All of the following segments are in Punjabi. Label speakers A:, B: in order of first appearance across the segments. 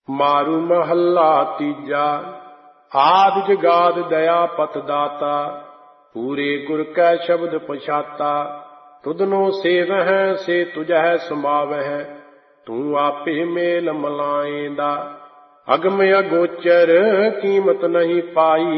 A: मारू महला तीजा। आदि जगाद दया पत दाता, पूरे गुर कै शब्द पछाता। तुधनो सेवह से तुझह समावह, तू आपे मेल मलाएंदा। अगम अगोचर कीमत नहीं पाई,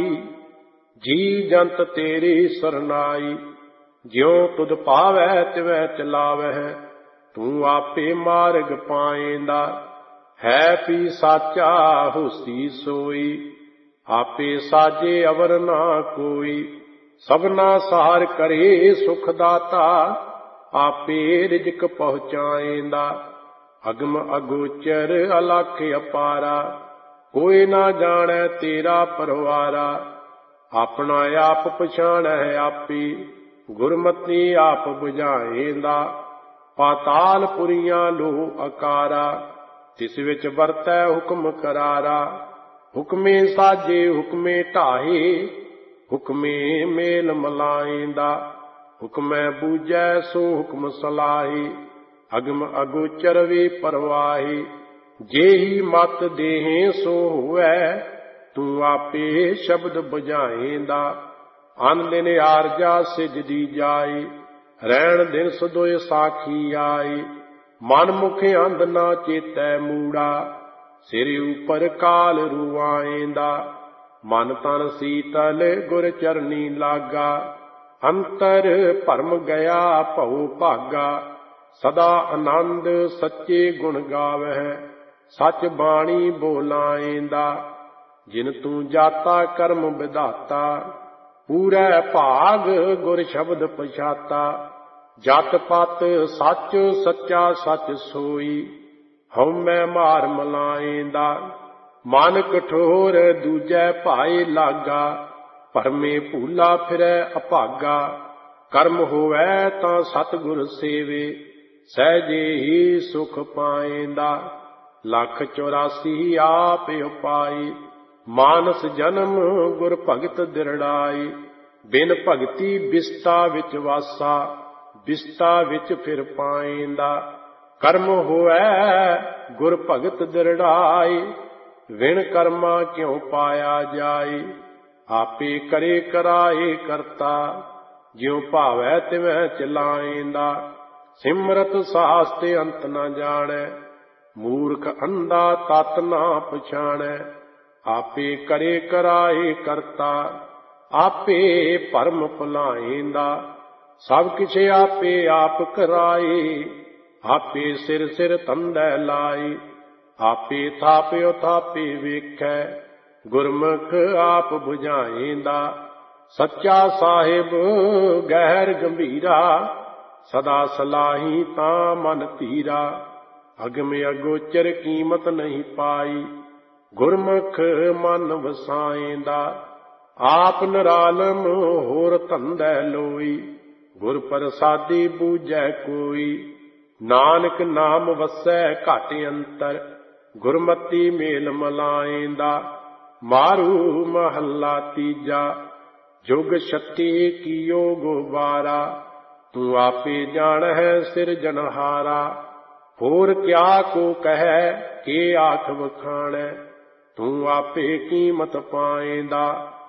A: जी जंत तेरी सरनाई। ज्यों तुध पावै तिवै चलावह, तू आपे मार्ग पाएंदा। है पी साचा होसी सोई, आपे साजे अवर ना कोई। सबना सहार करे सुख दाता, आपे रिजक पहुँचाएंदा। अगम अगोचर अलख अपारा, कोई ना जाने तेरा परवारा। अपना आप पछाणै आपी, गुरमति आप बुझाएंदा। पाताल पुरियां लो अकारा, तिस विच वरतै हुक्म करारा। हुक्मे साजे हुक्मे ढाहे, हुक्मे मेल मलाएंदा। हुक्मै बूझै सो हुक्म सलाहे, अगम अगोचर वे परवाहे। जेही मत देहे सो होवै, तू आपे शब्द बुझाएंदा। अन दिन आरजा सिजदी जाए, रैण दिन सदोए साखी आए। मन मुख अंध ना चेतै मूड़ा, सिर ऊपर काल रुआएंदा। मन तन सीतल गुर चरनी लागा, अंतर भरम गया भऊ भागा। सदा आनंद सच्चे गुण गावह, सच बाणी बोलाएंदा। जिन तू जाता कर्म विधाता, पूरै भाग गुर शब्द पछाता। जत पत सच सच्चा सच सोई, हउमै मार मलाएंदा। मन कठोर दूजै भाए लागा, भरमे भूला फिरै अभागा। कर्म होवै तां सतगुर सेवे, सहजे ही सुख पाएंदा। लख 84 आप उपाई, मानस जन्म गुर भगत दिरड़ाई। बिन भगति बिस्ता विच वासा, बिस्ता विच फिर पाएंदा। कर्म होवै गुर भगत दिरड़ाई, विण कर्मा क्यों पाया जाए। आपे करे कराए करता, ज्यों भावै तिवै चलाएंदा। सिमरत साहस ते अंत न जाने, मूर्ख अंधा तत ना पछाणै। आपे करे कराए करता, आपे भरम भुलाएंदा। सब किछ आपे आप कराए, आपे सिर सिर तंदै लाई। आपे थाप्यो थापे वेखै, गुरमुख आप बुझाएंदा। सच्चा साहिब गहर गंभीरा, सदा सलाही तां मन धीरा। अगम अगोचर कीमत नहीं पाई, गुरमुख मन वसाएंदा। आप निरालम होर धंधै लोई, गुर प्रसादी बूझै कोई। नानक नाम वसै घट अंतर, गुरमति मेल मलाएंदा। मारू महला तीजा, जुग 36 कियो गोबारा। तू आपे जान है सिरजनहारा, होर क्या को कहे के आख बखाणै। तू आपे कीमत पाएंदा,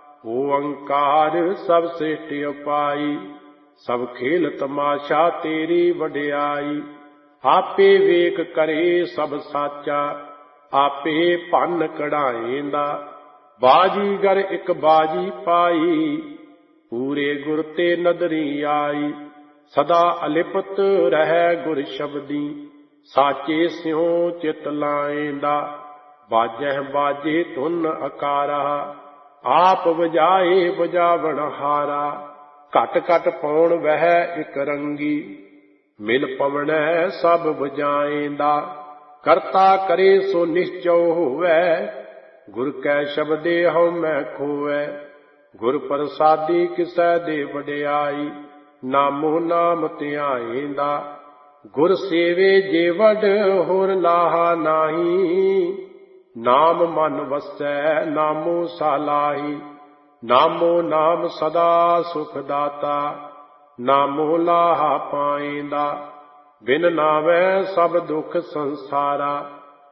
A: ओंकार सब सृष्ट उपाई। सब खेल तमाशा तेरी वडियाई। आपे वेख करे सब साचा, आपे भन कढ़ाएंदा। बाजीगर एक बाजी पाई, पूरे गुर ते नदरी आई। सदा अलिपत रहै गुर शब्दी, साचे स्यों चित लाएंदा। बाजह बाजे धुन अकारा, आप बजाए बजावण हारा। घट घट पौण वह इक रंगी, मिल पवणै सब बजाएंदा। करता करे सो निश्चौ होवै, गुर कै शब्दे हਉ मैं खोवै। गुर प्रसादी किसै दे वडियाई, नामो नाम ਧਿਆਏਂਦਾ। गुर सेवे जे वड होर लाहा नाही, नाम मन वसै नामो सालाही। नामो नाम सदा सुख दाता, नामो लाहा पाएंदा। बिन नावै सब दुख संसारा,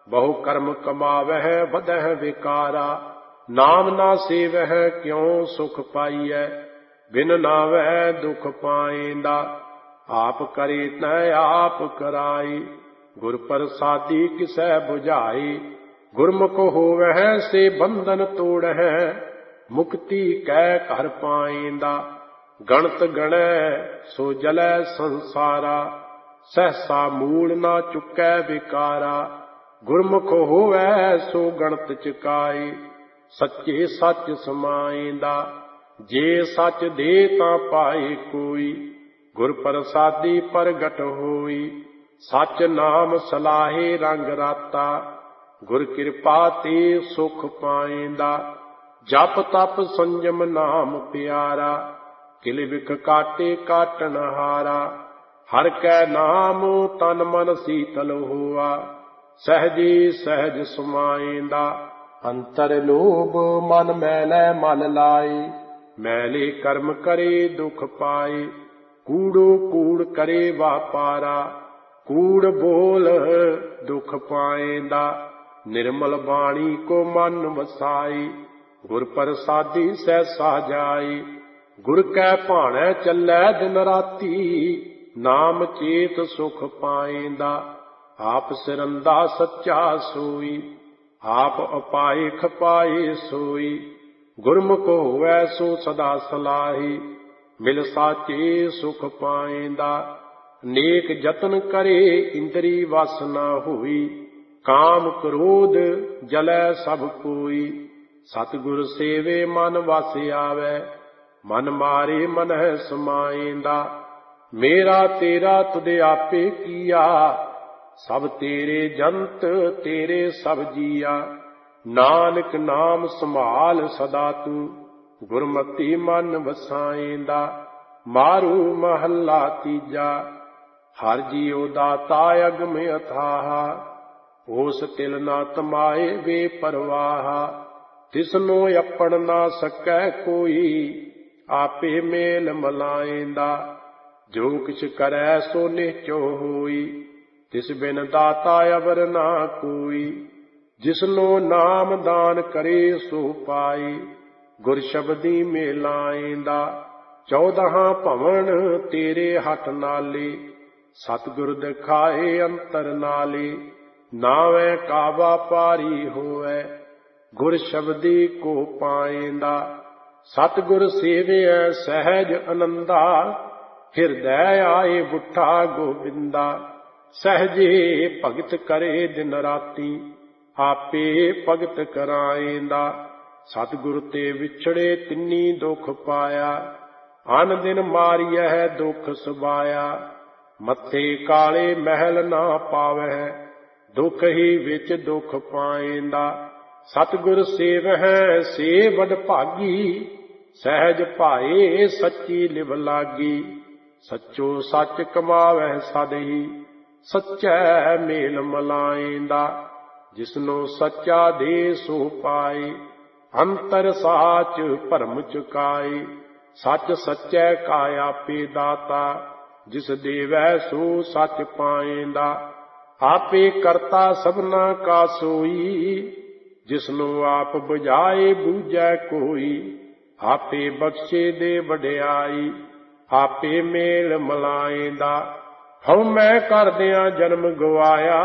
A: ਬਹੁ ਕਰਮ ਕਮਾਵਹਿ ਵਧਹਿ ਵਿਕਾਰਾ। ਨਾਮ ਨਾ ਸੇਵਹਿ ਕਿਉ ਸੁਖ ਪਾਈਐ, ਬਿਨ ਨਾਵੈ ਦੁਖ ਪਾਏਂਦਾ। ਆਪ ਕਰੇ ਤੈ ਆਪ ਕਰਾਈ, ਗੁਰ ਪ੍ਰਸਾਦੀ ਕਿਸੈ 부ਝਾਈ। ਗੁਰਮੁਖ ਹੋਵਹਿ ਸੇ ਬੰਧਨ ਤੋੜਹਿ, ਮੁਕਤੀ ਕੈ ਘਰ ਪਾਏਂਦਾ। ਗਣਤ ਗਣੈ ਸੋ ਜਲੈ ਸੰਸਾਰਾ, ਸਹਸਾ ਮੂਲ ਨਾ ਚੁਕੈ ਵਿਕਾਰਾ। ਗੁਰਮੁਖ ਹੋਵੈ ਸੋ ਗਣਤ ਚੁਕਾਈ, ਸੱਚੇ ਸੱਚ ਸਮਾਏਂਦਾ। ਜੇ ਸੱਚ ਦੇ ਤਾਂ ਪਾਏ ਕੋਈ, ਗੁਰ ਪ੍ਰਸਾਦੀ ਪ੍ਰਗਟ ਹੋਈ। ਸੱਚ ਨਾਮ ਸਲਾਹੇ ਰੰਗ ਰਾਤਾ, ਗੁਰ ਕਿਰਪਾ ਤੇ ਸੁਖ ਪਾਏਂਦਾ। ਜਪ ਤਪ ਸੰਜਮ ਨਾਮ ਪਿਆਰਾ, ਕਿਲ ਵਿਖ ਕਾਟੇ ਕਾਟਣ ਹਾਰਾ। ਹਰ ਕੈ ਨਾਮ ਤਨ ਮਨ ਸੀਤਲ ਹੋਆ, ਸਹਿਜੀ ਸਹਿਜ ਸਮਾਏਂਦਾ। ਅੰਤਰ ਲੋਭ ਮਨ ਮੈਲੈ ਮਲ ਲਾਏ, ਮੈਲੇ ਕਰਮ ਕਰੇ ਦੁਖ ਪਾਏ। ਕੂੜੋ ਕੂੜ ਕਰੇ ਵਾਪਾਰਾ, ਕੂੜ ਬੋਲ ਦੁਖ ਪਾਏਂਦਾ। ਨਿਰਮਲ ਬਾਣੀ ਕੋ ਮਨ ਵਸਾਈ, ਗੁਰ ਪ੍ਰਸਾਦੀ ਸਹਿਸਾ ਜਾਈ। ਗੁਰ ਕੈ ਭਾਣੈ ਚੱਲੈ ਦਿਨ ਰਾਤੀ, ਨਾਮ ਚੇਤ ਸੁਖ ਪਾਏਂਦਾ। ਆਪ ਸਿਰੰਦਾ ਸੱਚਾ ਸੋਈ, ਆਪ ਅਪਾਏ ਖਪਾਏ ਸੋਈ। ਗੁਰਮੁਖ ਹੋਵੈ ਸੋ ਸਦਾ ਸਲਾਹੀ, ਮਿਲ ਸਾਚੇ ਸੁਖ ਪਾਏਂਦਾ। ਨੇਕ ਜਤਨ ਕਰੇ ਇੰਦਰੀ ਵਸ ਨਾ ਹੋਈ, ਕਾਮ ਕ੍ਰੋਧ ਜਲੈ ਸਭ ਕੋਈ। ਸਤਿਗੁਰ ਸੇਵੇ ਮਨ ਵਸ ਆਵੈ, ਮਨ ਮਾਰੇ ਮਨਹਿ ਸਮਾਏਂਦਾ। ਮੇਰਾ ਤੇਰਾ ਤੁਧ ਆਪੇ ਕੀਆ, ਸਭ ਤੇਰੇ ਜੰਤ ਤੇਰੇ ਸਭ ਜੀਆ। ਨਾਨਕ ਨਾਮ ਸੰਭਾਲ ਸਦਾ ਤੂੰ, ਗੁਰਮਤਿ ਮਨ ਵਸਾਏਂਦਾ। ਮਾਰੂ ਮਹੱਲਾ ਤੀਜਾ। ਹਰ ਜੀਉ ਦਾਤਾ ਅਗਮ ਅਥਾਹ, ਉਸ ਤਿਲ ਨਾ ਤਮਾਏ ਵੇ ਪਰਵਾਹ। ਤਿਸਨੋ ਆਪਣ ਨਾ ਸਕੈ ਕੋਈ, ਆਪੇ ਮੇਲ ਮਲਾਏਂਦਾ। ਜੋ ਕਿਛ ਕਰੈ ਸੋ ਨਿਹਚੋ ਹੋਈ, ਤਿਸ ਬਿਨ ਦਾਤਾ ਅਵਰ ਨਾ ਕੋਈ। ਜਿਸਨੋ ਨਾਮ ਦਾਨ ਕਰੇ ਸੋ ਪਾਈ, ਗੁਰ ਸ਼ਬਦੀ ਮੇਲਾਏਂਦਾ। 14 ਭਵਨ ਤੇਰੇ ਹੱਥ ਨਾਲੇ, ਸਤਿਗੁਰ ਦਿਖਾਏ ਅੰਤਰ ਨਾਲੇ। ਨਾਵੈ ਕਾਵਾ ਪਾਰੀ ਹੋਵੈ, ਗੁਰ ਸ਼ਬਦੀ ਕੋ ਪਾਏਂਦਾ। ਸਤਿਗੁਰ ਸੇਵਿਐ ਸਹਿਜ ਅਨੰਦਾ, ਹਿਰਦੈ ਆਏ ਬੁੱਠਾ ਗੋਬਿੰਦਾ। ਸਹਿਜੇ ਭਗਤ ਕਰੇ ਦਿਨ ਰਾਤੀ, ਆਪੇ ਭਗਤ ਕਰਾਏਂਦਾ। ਸਤਿਗੁਰ ਤੇ ਵਿਛੜੇ ਤਿੰਨੀ ਦੁਖ ਪਾਇਆ, ਅਨ ਦਿਨ ਮਾਰੀਐ ਦੁਖ ਸਬਾਇਆ। ਮੱਥੇ ਕਾਲੇ ਮਹਿਲ ਨਾ ਪਾਵਹਿ, ਦੁਖ ਹੀ ਵਿੱਚ ਦੁਖ ਪਾਏਂਦਾ। ਸਤਿਗੁਰ ਸੇਵਹਿ ਸੇ ਵਡ ਭਾਗੀ, ਸਹਿਜ ਭਾਏ ਸੱਚੀ ਲਿਵ ਲਾਗੀ। ਸੱਚੋ ਸੱਚ ਕਮਾਵਹਿ ਸਦ ਹੀ, ਸੱਚੈ ਮੇਲ ਮਲਾਏਂਦਾ। ਜਿਸਨੋ ਸੱਚਾ ਦੇ ਸੋ ਪਾਏ, ਅੰਤਰ ਸਾਚ ਭਰਮ ਚੁਕਾਏ। ਸੱਚ ਸੱਚੈ ਕਾ ਆਪੇ ਦਾਤਾ, ਜਿਸ ਦੇਵੈ ਸੋ ਸੱਚ ਪਾਏਂਦਾ। ਆਪੇ ਕਰਤਾ ਸਭਨਾ ਕਾ ਸੋਈ, ਜਿਸਨੂੰ ਆਪ ਬੁਝਾਏ ਬੂਝੈ ਕੋਈ। ਆਪੇ ਬਖਸ਼ੇ ਦੇ ਵਡਿਆਈ, ਆਪੇ ਮੇਲ ਮਲਾਏਂਦਾ। ਹਉ ਮੈਂ ਕਰਦਿਆਂ ਜਨਮ ਗਵਾਇਆ,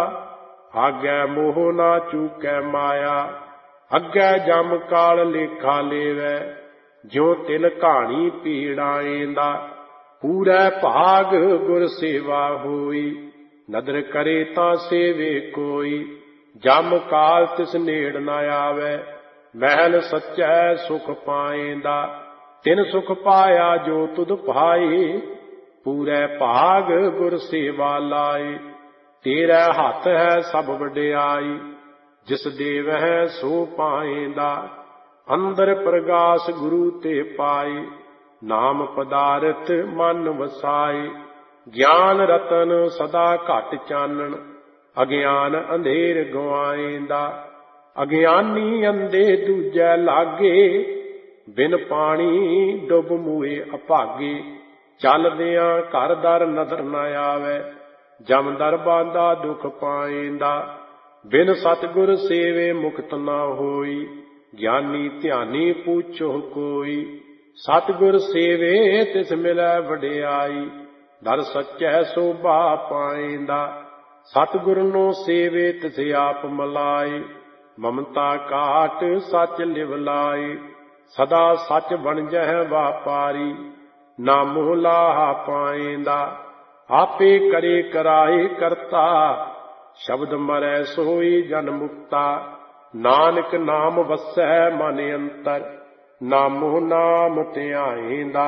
A: ਆਗੈ ਮੋਹ ਨਾ ਚੂਕੈ ਮਾਇਆ। ਅੱਗੈ ਜਮ ਕਾਲ ਲੇਖਾ ਲੇਵੈ, ਜਿਉ ਤਿਲ ਕਹਾਣੀ ਪੀੜਾਏਂਦਾ। ਪੂਰੈ ਭਾਗ ਗੁਰ ਸੇਵਾ ਹੋਈ, ਨਦਰ ਕਰੇ ਤਾਂ ਸੇਵੇ ਕੋਈ। ਜਮ ਕਾਲ ਤਿਸ ਨੇੜ ਨ ਆਵੈ, ਮਹਿਲ ਸੱਚੈ ਸੁਖ ਪਾਏਂਦਾ। ਤਿਨ ਸੁਖ ਪਾਇਆ ਜੋ ਤੁਧ ਭਾਈ, ਪੂਰੈ ਭਾਗ ਗੁਰ ਸੇਵਾ ਲਾਏ। ਤੇਰਾ ਹੱਥ ਹੈ ਸਭ ਵਡਿਆਈ, ਜਿਸ ਦੇਵਹਿ ਸੋ ਪਾਏਂਦਾ। ਅੰਦਰ ਪ੍ਰਗਾਸ ਗੁਰੂ ਤੇ ਪਾਈ, ਨਾਮ ਪਦਾਰਥ ਮਨ ਵਸਾਈ। ਗਿਆਨ ਰਤਨ ਸਦਾ ਘਟ ਚਾਨਣ, ਅਗਿਆਨ ਅੰਧੇਰ ਗਵਾਏਂਦਾ। ਅਗਿਆਨੀ ਅੰਧੇ ਦੂਜੈ ਲਾਗੇ, ਬਿਨ ਪਾਣੀ ਡੁੱਬ ਮੂਏ ਅਭਾਗੇ। ਚੱਲਦਿਆਂ ਘਰ ਦਰ ਨਦਰ ਨ ਆਵੈ, ਜਮ ਦਰ ਬਾਂਧਾ ਦੁਖ ਪਾਏਂਦਾ। ਬਿਨ ਸਤਿਗੁਰ ਸੇਵੇ ਮੁਕਤ ਨਾ ਹੋਈ, ਗਿਆਨੀ ਧਿਆਨੀ ਪੂਛੋ ਕੋਈ। ਸਤਿਗੁਰ ਸੇਵੇ ਤਿਸ ਮਿਲੈ ਵਡਿਆਈ, ਦਰ ਸੱਚੈ ਸੋਭਾ ਪਾਇਂਦਾ। ਸਤਿਗੁਰ ਨੂੰ ਸੇਵੇ ਤਿਸ ਆਪ ਮਲਾਈ, ਮਮਤਾ ਕਾਟ ਸੱਚ ਲਿਵ ਲਾਈ। ਸਦਾ ਸੱਚ ਬਣਜਹਿ ਵਾਪਾਰੀ, ਨਾ ਮੋਹ ਲਾਹਾ ਪਾਇਂਦਾ। ਆਪੇ ਕਰੇ ਕਰਾਏ ਕਰਤਾ, ਸ਼ਬਦ ਮਰੈ ਸੋਈ ਜਨ ਮੁਕਤਾ। ਨਾਨਕ ਨਾਮ ਵਸੈ ਮਨ ਅੰਤਰ, ਨਾਮੋ ਨਾਮ ਧਿਆਇਂਦਾ।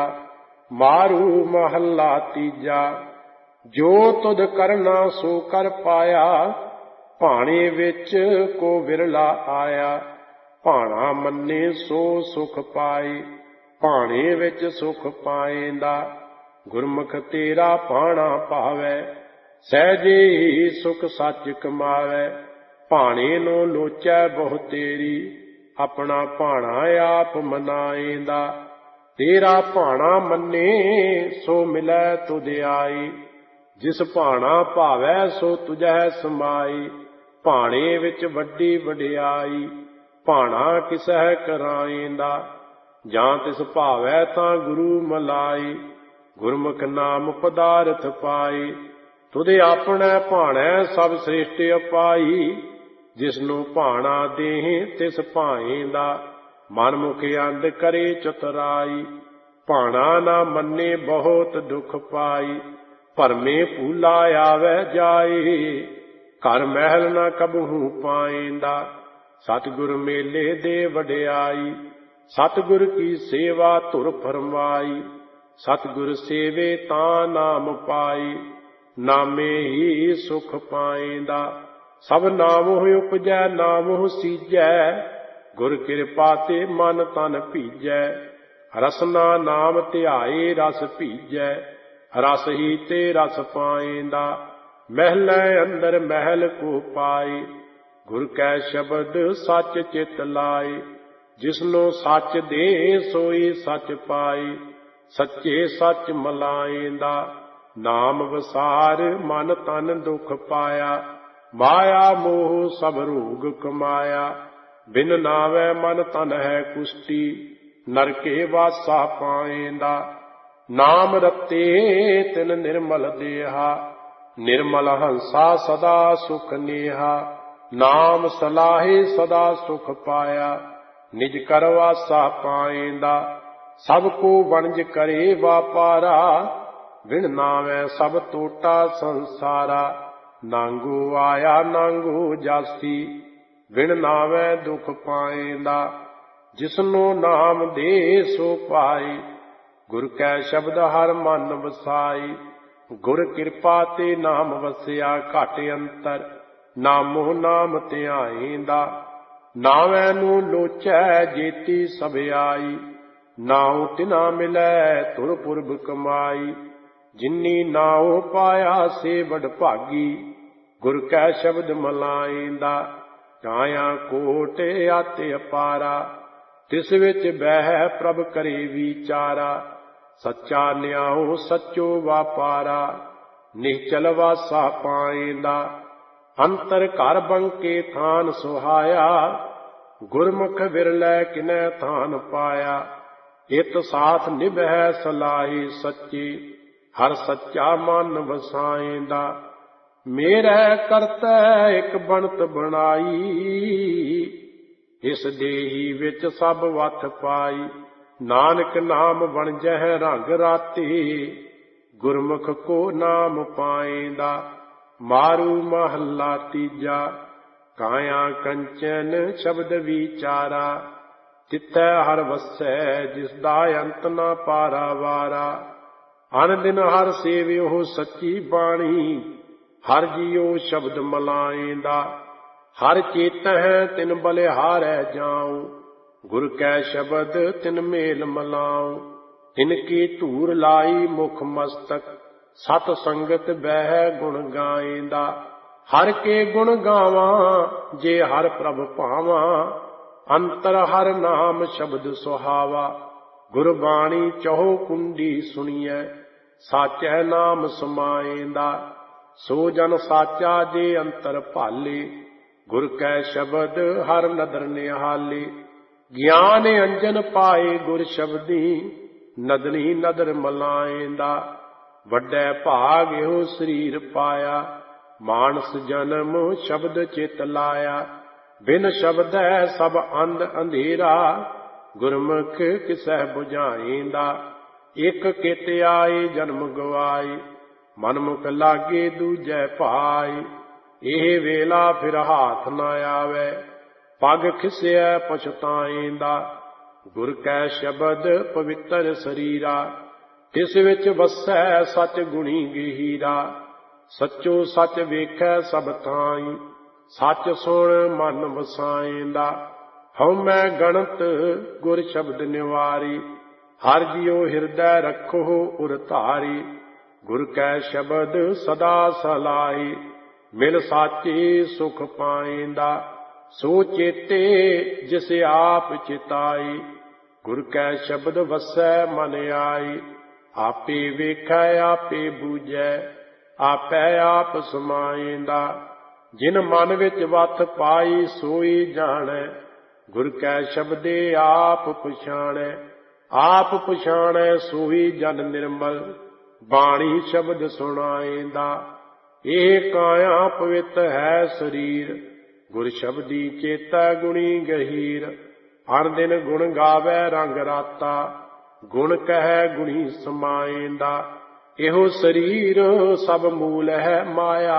A: ਮਾਰੂ ਮਹੱਲਾ ਤੀਜਾ। ਜੋ ਤੁਧ ਕਰਨਾ ਸੋ ਕਰ ਪਾਇਆ, ਭਾਣੇ ਵਿੱਚ ਕੋ ਵਿਰਲਾ ਆਇਆ। ਭਾਣਾ ਮੰਨੇ ਸੋ ਸੁਖ ਪਾਈ, ਭਾਣੇ ਵਿੱਚ ਸੁਖ ਪਾਇਂਦਾ। ਗੁਰਮੁਖ ਤੇਰਾ ਭਾਣਾ ਭਾਵੈ, ਸਹਿਜੇ ਹੀ ਸੁਖ ਸੱਚ ਕਮਾਵੈ। ਭਾਣੇ ਨੂੰ ਲੋਚੈ ਬਹੁ ਤੇਰੀ, ਆਪਣਾ ਭਾਣਾ ਆਪ ਮਨਾਇਂਦਾ। ਤੇਰਾ ਭਾਣਾ ਮੰਨੇ ਸੋ ਮਿਲੈ ਤੁਧ ਆਈ, ਜਿਸ ਭਾਣਾ ਭਾਵੈ ਸੋ ਤੁਝੈ ਸਮਾਈ। ਭਾਣੇ ਵਿੱਚ ਵੱਡੀ ਵਡਿਆਈ, ਭਾਣਾ ਕਿਸਹਿ ਕਰਾਇਂਦਾ। ਜਾਂ ਤਿਸ ਭਾਵੈ ਤਾਂ ਗੁਰੂ ਮਲਾਈ, ਗੁਰਮੁਖ ਨਾਮ ਪਦਾਰਥ ਪਾਈ। ਤੁਧ ਆਪਣੈ ਭਾਣੈ ਸਭ ਸ੍ਰਿਸ਼ਟ ਅਪਾਈ, ਜਿਸਨੂੰ ਭਾਣਾ ਦੇਹ ਤਿਸ ਭਾਇਂਦਾ। ਮਨ ਮੁਖ ਅੰਧ ਕਰੇ ਚਤੁਰਾਈ, ਭਾਣਾ ਨਾ ਮੰਨੇ ਬਹੁਤ ਦੁਖ ਪਾਈ। ਭਰਮੇ ਭੂਲਾ ਆਵੈ ਜਾਏ, ਘਰ ਮਹਿਲ ਨਾ ਕਬਹੂ ਪਾਇਂਦਾ। ਸਤਿਗੁਰ ਮੇਲੇ ਦੇ ਵਡਿਆਈ, ਸਤਿਗੁਰ ਕੀ ਸੇਵਾ ਧੁਰ ਫਰਮਾਈ। ਸਤਿਗੁਰ ਸੇਵੇ ਤਾਂ ਨਾਮ ਪਾਈ, ਨਾਮੇ ਹੀ ਸੁਖ ਪਾਇਂਦਾ। ਸਭ ਨਾਮੁ ਉਪਜੈ ਨਾਮੁ ਸੀਜੈ, ਗੁਰ ਕਿਰਪਾ ਤੇ ਮਨ ਤਨ ਭੀਜੈ। ਰਸਨਾ ਨਾਮ ਧਿਆਏ ਰਸ ਭੀਜੈ, ਰਸ ਹੀ ਤੇ ਰਸ ਪਾਇਂਦਾ। ਮਹਿਲੈ ਅੰਦਰ ਮਹਿਲ ਕੋ ਪਾਈ, ਗੁਰ ਕੈ ਸ਼ਬਦ ਸੱਚ ਚਿਤ ਲਾਈ। ਜਿਸਨੂੰ ਸੱਚ ਦੇ ਸੋਈ ਸੱਚ ਪਾਈ, ਸੱਚੇ ਸੱਚ ਮਲਾਇਂਦਾ। ਨਾਮ ਵਸਾਰ ਮਨ ਤਨ ਦੁਖ ਪਾਇਆ, ਮਾਇਆ ਮੋਹ ਸਭ ਰੋਗ ਕਮਾਇਆ। ਬਿਨ ਨਾਵੈ ਮਨ ਤਨ ਹੈ ਕੁਸ਼ਟੀ, ਨਰਕੇ ਵਾਸਾ ਪਾਇਂਦਾ। ਨਾਮ ਰਤੇ ਤਿਨ ਨਿਰਮਲ ਦੇਹਾ, ਨਿਰਮਲ ਹੰਸਾ ਸਦਾ ਸੁਖ ਨੇਹਾ। ਨਾਮ ਸਲਾਹੇ ਸਦਾ ਸੁਖ ਪਾਇਆ, ਨਿਜ ਕਰ ਵਾਸਾ ਪਾਇਂਦਾ। ਸਭ ਕੋ ਵਣਜ ਕਰੇ ਵਾਪਾਰਾ, ਬਿਨ ਨਾਵੈ ਸਭ ਟੋਟਾ ਸੰਸਾਰਾ। ਨਾਂਗੂ ਆਇਆ ਨਾਂਗੂ ਜਾਸੀ, ਬਿਨ ਨਾਵੈ ਦੁਖ ਪਾਇਂਦਾ। ਜਿਸਨੂੰ ਨਾਮ ਦੇ ਸੋ ਪਾਈ, ਗੁਰ ਕੈ ਸ਼ਬਦ ਹਰ ਮਨ ਵਸਾਈ। ਗੁਰ ਕਿਰਪਾ ਤੇ ਨਾਮ ਵਸਿਆ ਘਟ ਅੰਤਰ, ਨਾਮੋ ਨਾਮ ਧਿਆਇਂਦਾ। ਨਾਵੈ ਨੂੰ ਲੋਚੈ ਜੇਤੀ ਸਭ ਆਈ, ਨਾਉ ਤਿਨਾ ਮਿਲੈ ਤੁਰ ਪੁਰਬ ਕਮਾਈ। ਜਿਨੀ ਨਾਉ ਪਾਇਆ ਸੇ ਵਡ ਭਾਗੀ, ਗੁਰ ਕੈ ਸ਼ਬਦ ਮਲਾਇਂਦਾ। ਕਾਇਆ ਕੋਟ ਆਤੇ ਅਪਾਰਾ, ਤਿਸ ਵਿੱਚ ਬਹਿ ਪ੍ਰਭ ਕਰੇ ਵਿਚਾਰਾ। ਸੱਚਾ ਨਿਆਉ ਸੱਚੋ ਵਾਪਾਰਾ, ਨਿਹਚਲ ਵਾਸਾ ਪਾਇਂਦਾ। ਅੰਤਰ ਘਰ ਬੰਕੇ ਥਾਨ ਸੁਹਾਇਆ, ਗੁਰਮੁਖ ਵਿਰਲੇ ਕਿਨੈ ਥਾਨ ਪਾਇਆ। ਇਤ ਸਾਥ ਨਿਭੈ ਸਲਾਹੀ ਸੱਚੀ, ਹਰ ਸੱਚਾ ਮਨ ਵਸਾਇਂਦਾ। ਮੇਰੇ ਕਰਤੈ ਇੱਕ ਬਣਤ ਬਣਾਈ, ਇਸ ਦੇਹੀ ਵਿੱਚ ਸਭ ਵਥ ਪਾਈ। ਨਾਨਕ ਨਾਮ ਵਣਜਹਿ ਰੰਗ ਰਾਤੀ, ਗੁਰਮੁਖ ਕੋ ਨਾਮ ਪਾਇਂਦਾ। ਮਾਰੂ ਮਹੱਲਾ ਤੀਜਾ। ਕਾਇਆ ਕੰਚਨ ਸ਼ਬਦ ਵਿਚਾਰਾ, ਤਿੱਥੈ ਹਰ ਵਸੈ ਜਿਸਦਾ ਅੰਤ ਨਾ ਪਾਰਾਵਾਰਾ। ਅਨ ਦਿਨ ਹਰ ਸੇਵਿਓ ਸੱਚੀ ਬਾਣੀ, ਹਰ ਜੀਉ ਸ਼ਬਦ ਮਲਾਇਂਦਾ। ਹਰ ਚੇਤਹਿ ਤਿਨ ਬਲਿਹਾਰੈ ਜਾਉ, ਗੁਰ ਕੈ ਸ਼ਬਦ ਤਿਨ ਮੇਲ ਮਲਾਉ। ਤਿਨ ਕੀ ਧੂਰ ਲਾਈ ਮੁਖ ਮਸਤਕ, ਸਤ ਸੰਗਤ ਬਹਿ ਗੁਣ ਗਾਇਂਦਾ। ਹਰ ਕੇ ਗੁਣ ਗਾਵਾਂ ਜੇ ਹਰ ਪ੍ਰਭ ਭਾਵਾਂ, ਅੰਤਰ ਹਰ ਨਾਮ ਸ਼ਬਦ ਸੁਹਾਵਾ। ਗੁਰਬਾਣੀ ਚਹੋ ਕੁੰਡੀ ਸੁਣੀਐ, ਸਾਚੈ ਨਾਮ ਸਮਾਇਂਦਾ। ਸੋ ਜਨ ਸਾਚਾ ਜੇ ਅੰਤਰ ਭਾਲੇ, गुर कै शब्द हर नदर निहाली। ज्ञान अंजन पाए गुर शब्दी, नदनी नदर मलाएंदा। वड्डे भाग एहो शरीर पाया, मानस जन्म शब्द चित लाया। बिन शब्दै सब अंध अंधेरा, गुरमुख किसै बुझाएंदा। एक कित आए जन्म गवाई, मनमुख लागे दूजै भाई। ਇਹ ਵੇਲਾ ਫਿਰ ਹਾਥ ਨਾ ਆਵੇ, ਪੱਗ ਖਿਸਿਆ ਪਛਤਾਏਂਦਾ। ਗੁਰ ਕੈ ਸ਼ਬਦ ਪਵਿੱਤਰ ਸਰੀਰਾ, ਤਿਸ ਵਿੱਚ ਵਸੈ ਸਚ ਗੁਣੀ ਗਹੀਰਾ। ਸੱਚੋ ਸੱਚ ਵੇਖੈ ਸਭ ਥਾਈਂ, ਸੱਚ ਸੁਣ ਮਨ ਵਸਾਏਂਦਾ। ਹਉਮੈ ਗਣਤ ਗੁਰ ਸ਼ਬਦ ਨਿਵਾਰੀ, ਹਰ ਜਿਉ ਹਿਰਦੈ ਰੱਖੋ ਉਰ ਧਾਰੀ। ਗੁਰ ਕੈ ਸ਼ਬਦ ਸਦਾ ਸਲਾਈ, ਮਿਲ ਸਾਚੇ ਸੁਖ ਪਾਏਂਦਾ। ਸੋ ਚੇਤੇ ਜਿਸ ਆਪ ਚਿਤਾਈ, ਗੁਰ ਕੈ ਸ਼ਬਦ ਵਸੈ ਮਨ ਆਈ। ਆਪੇ ਵੇਖੈ ਆਪੇ ਬੂਝੈ, ਆਪੈ ਆਪ ਸਮਾਏਂਦਾ। ਜਿਨ ਮਨ ਵਿੱਚ ਵਥ ਪਾਈ ਸੋਈ ਜਾਣੈ, ਗੁਰ ਕੈ ਸ਼ਬਦੇ ਆਪ ਪਛਾਣੈ। ਆਪ ਪਛਾਣੈ ਸੋਈ ਜਨ ਨਿਰਮਲ, ਬਾਣੀ ਸ਼ਬਦ ਸੁਣਾਏਂਦਾ। ਇਹ ਕਾਇਆ ਪਵਿੱਤ ਹੈ ਸਰੀਰ, ਗੁਰ ਸ਼ਬਦੀ ਚੇਤੈ ਗੁਣੀ ਗਹੀਰ। ਹਰ ਦਿਨ ਗੁਣ ਗਾਵੈ ਰੰਗ ਰਾਤਾ, ਗੁਣ ਕਹਿ ਗੁਣੀ ਸਮਾਏਂਦਾ। ਇਹੋ ਸਰੀਰ ਸਭ ਮੂਲ ਹੈ ਮਾਇਆ,